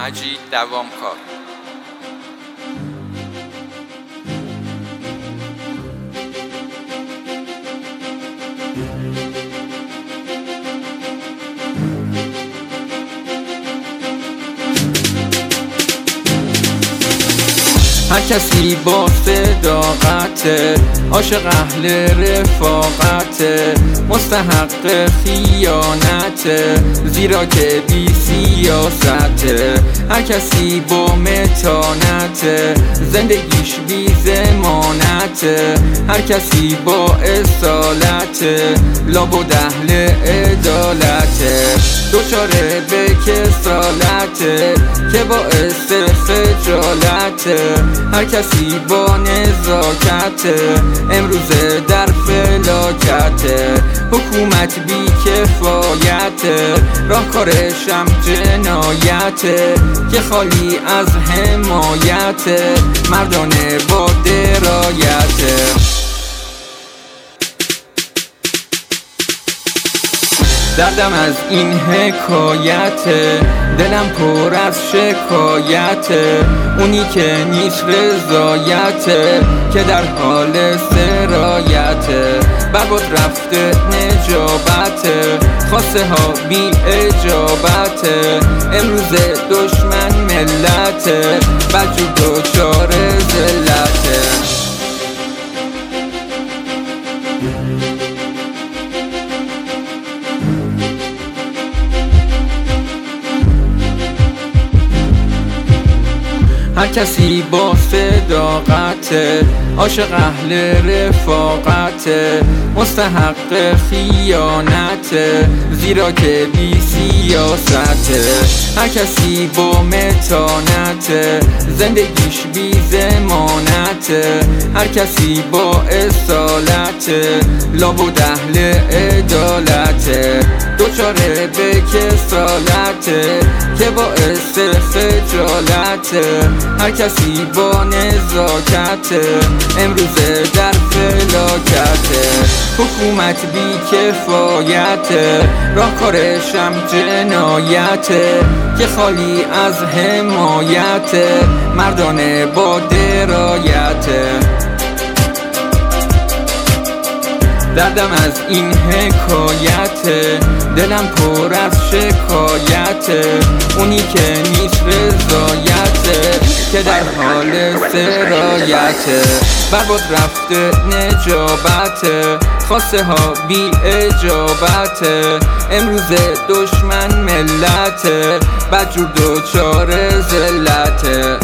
مجید دوامکار. هر کسی با صداقت، عاشق اهل رفاقت، مستحق خیانت، زیرا که بی سیاست. هر کسی با متانت، زندگیش بی ضمانت. هر کسی با اصالت، لابد اهل عدالت. دچار به کسالت که باعث خجالت. هر کسی با نزاکت، امروز در فلاکت. حکومت بی کفایت، راهکارشم جنایت، که خالی از حمایت، مردانه با درایت. دردم از این حکایت، دلم پر از شکایت. اونی که نیست رضایت، که در حال سرایت. برباد رفته نجابت، خواسته ها بی اجابت. امروز دشمن ملت، بدجور دچار ذلت. هر کسی با صداقت، عاشق اهل رفاقت، مستحق خیانت، زیرا که بی سیاست. هر کسی با متانت، زندگیش بی ضمانت. هر کسی با اصالت، لابد اهل عدالت. دچار به کسالت که باعث خجالت. هر کسی با نزاکت، امروز در فلاکت. حکومت بی کفایت، راهکارشم جنایت، که خالی از حمایت، مردانه با درایت. دردم از این حکایت، دلم پر از شکایت. اونی که نیست رضایت، که در حال سرایت. برباد رفته نجابت، خواسته ها بی اجابت. امروز دشمن ملت، بدجور دچار ذلت.